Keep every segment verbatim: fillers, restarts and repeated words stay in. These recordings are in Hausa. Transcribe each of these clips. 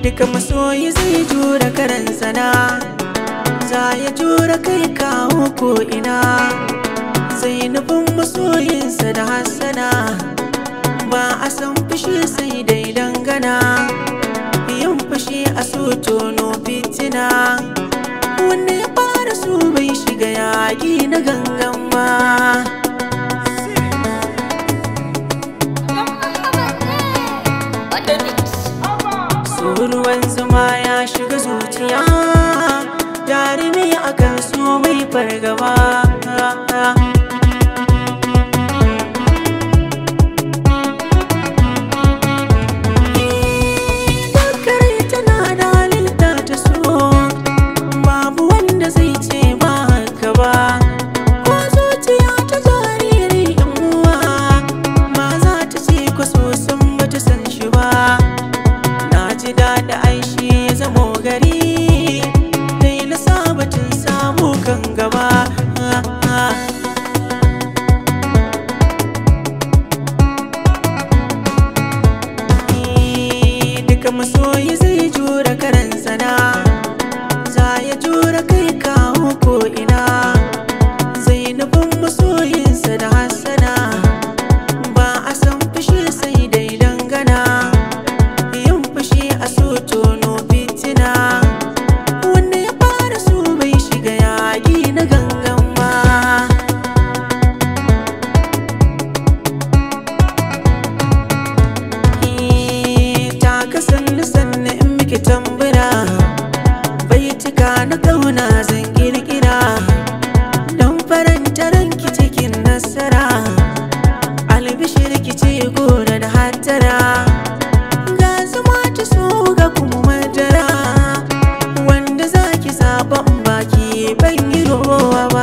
duka masoyi zai jura karan sana, za ya jura kai kawo ko ina, zai nufin masoyinsa da hassana, ba a san fushi sai dai dangana, yin fushi a so tono fitina, wanda ya fara su bai shiga yaƙi na gangan ba. Ruwan zuma ya shiga zuciya, jarumi akan so mai fargaba. Dakare tana da halitta ta so, babu wanda zai ce ba haka ba. Ko zuciya ta jariri yan uwa, ba za ta ce kwaso sun bata san shi ba. Ji daɗi aishi ya zamo gari, dai na sabatin samu kan gaba. Duka masoyi zai jura karan sana, za ya jura kai kawo ko ina, zai nufin masoyinsa da hassana, ba a san fushi sai dai dangana, a so tono fitina, wanda ya fara su bai shiga yaƙi na gangan ba. Ta kasanni sanni in miki tambura, bai cika na kauna zan kirkira, don faranta ranki cikin nasara, albishir ki ce gora da hattara. Ban yi rowa ba.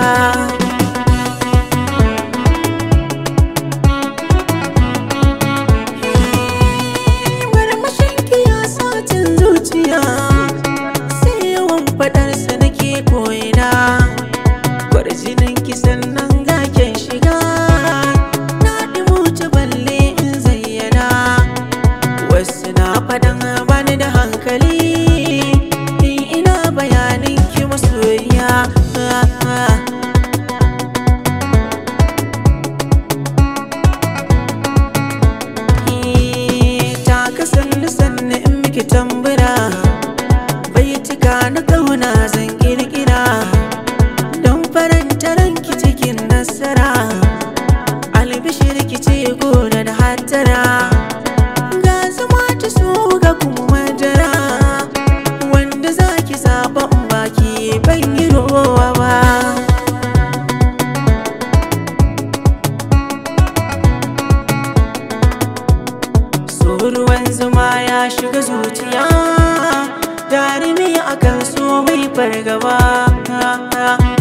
Marmashinki ya satin zuciya, sai yawan faɗarsa nake koyina. Kwarjininki sannan gaken shiga, na ɗimuta balle in zayyana. Wasu na faɗan bani da hankali, in ina bayanin ki masoyiya. Ta kasanni sanni in miki tambura, bai cika na kauna zan kirkira, don faranta ranki cikin nasara, albishir ki ce gora da hattara. Ga zama ta so ga kuma madara, wanda zaki zaɓa in baki ban yi rowa ba. So ruwan zuma ya shiga zuciya, jarumi akan so mai fargaba.